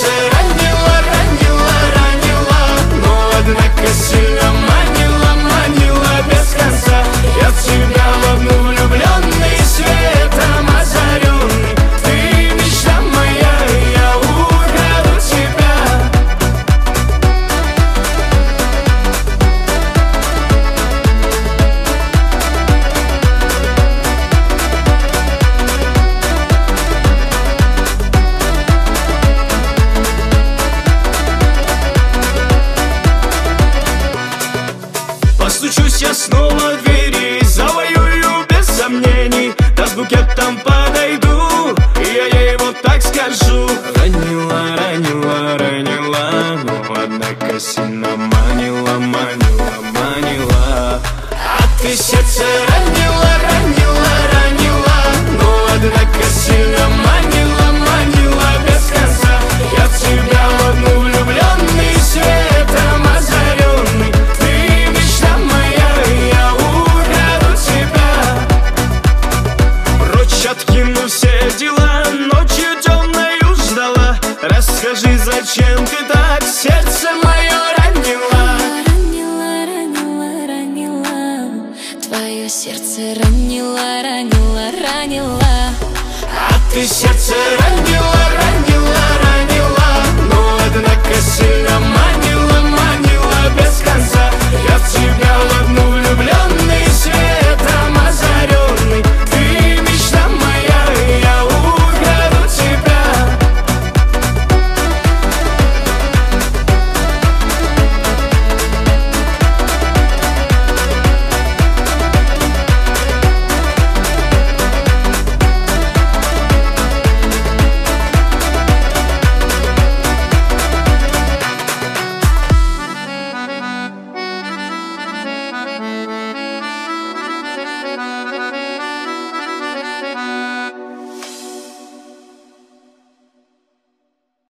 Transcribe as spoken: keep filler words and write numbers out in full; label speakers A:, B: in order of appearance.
A: сердце ранило, ранило, ранило, но однако сильно манило, манило без конца. Я в тебя вовну влюбленный, светом озаренный. Ты мечта моя, я украду тебя. Постучусь я снова в двери, завоюю без сомнений. Да с букетом подойду, и я ей вот так скажу: ранила, ранила, ранила, но однако сильно манила, манила, манила. А ты сердце ранила, ранила, ранила, но однако сильно манила, манила без конца. Я в тебя в одну влюбленный, светом озаренный. Ты мечта моя, я украду тебя. Прочь откину все дела, ночью темною ждала. Расскажи, зачем ты так сердце мое ранила?
B: Ранила, ранила, ранила, твое сердце ранила, ранила, ранила.
A: А ты сердце ранила,